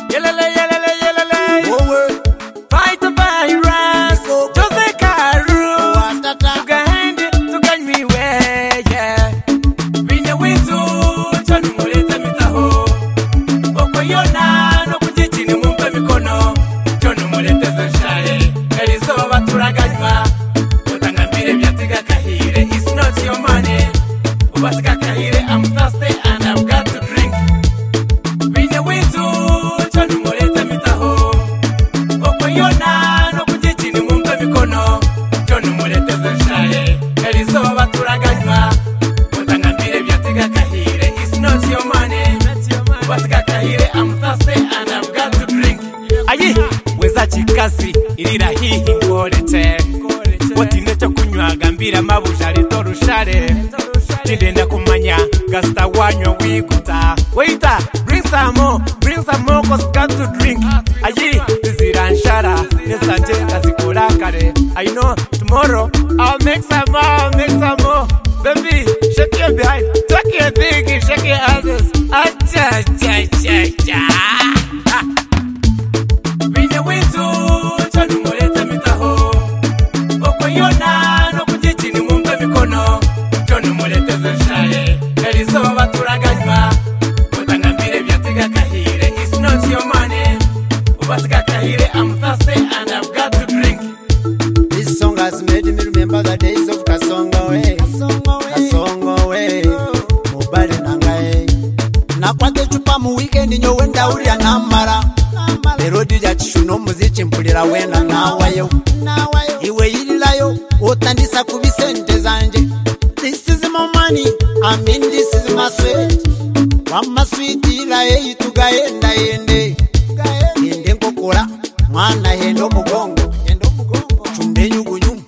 Yelele, yelele, yelele. Fight the virus. Jose Karu. Tugahende, tuganywe we, yeah. Bine witu, chanu mulete mitaho. Okoyona, no kujichini mumpe mikono. Chanu mulete zenshaye. Elizo baturaganywa. Otangambire byatiga kahire. It's not your money. Ubasika kahire, I'm thirsty and I've got to drink. Bine witu, chanu mulete mitaho. Okoyona, no kujichini mumpe mikono. Chanu mulete zenshaye. Elizo baturaganywa. Otangambire byatiga kahire. It's not your money. Ubasika kahire, I'm thirsty and I've got to drink. Ayi, weza chikasi, irira hihi ngorete. Watine cho kunywa gambira mabujari torushare. Chindenda kumanya, gasta wanyo wikuta. Waiter, bring some more, cause got to drink. Ayi, ziranshara, nesanje kazikura kare. I know tomorrow I'll make some more. Baby, shake your behind, tuck your thing, shake your asses. Acha, cha, cha, cha. Bine witu, chanu mulete mitaho. Okoyona, no kujichini mumpe mikono. Chanu mulete zenshaye. Elizo baturaganywa. Otangambire byatiga kahire. It's not your money. Ubasika kahire, I'm thirsty and I've got to drink. This song has made me remember the days of Kasongo way. Mubale nangae. Nakwate chupa mu weekend nyo wenda uri anamara. Erodi ya chishuno muziki mpulira wena nawayo. Iwe ililayo otandisa kubisente zanje. This is my money, I mean this is my sweat. Wama sweet ila tugaenda yende. Yende nkokora, mwana hendo mugongo. Chumbe nyugunyumu.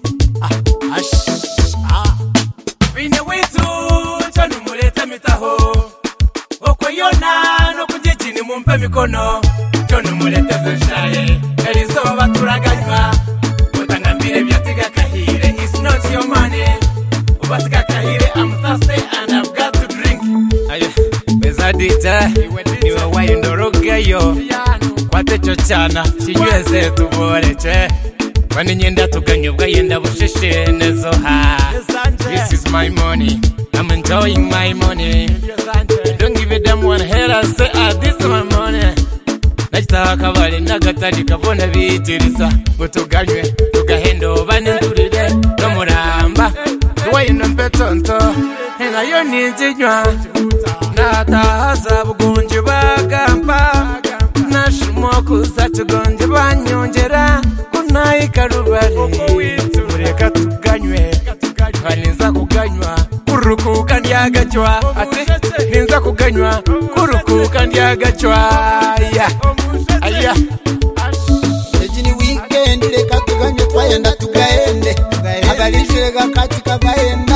Bine witu, chanu mulete mitaho. Okoyona, no kujichini mumpe mikono. Chanu mulete zenshaye. Elizo baturaganywa. Otangambire byatiga kahire. It's not your money. Ubasika kahire, I'm thirsty and I've got to drink. Aye, bezadita, niwe waindorogeyo. Kwate chochana, chinyweze tuboleche. Wani nyenda tuganyubwa yenda busheshe nezo ha. This is my money, I'm enjoying my money. Don't give a damn one hater, say this is my money. Najita kabali nagatari kabona bitirisa. Gutuganywe, tugahendo banendurire no muramba. Wayino mpetonto, hena yo nijinywa. Natahaza bugunji bagamba. Nashumoku satugonji banyongera. Ikarubari mureka tuganywe haninza kuganywa kurukuka ndyagachwa ate ninza kuganywa kurukuka ndyagachwa aya ejini weekend leka tuganywe twayenda tugaende abalishega kati kagaende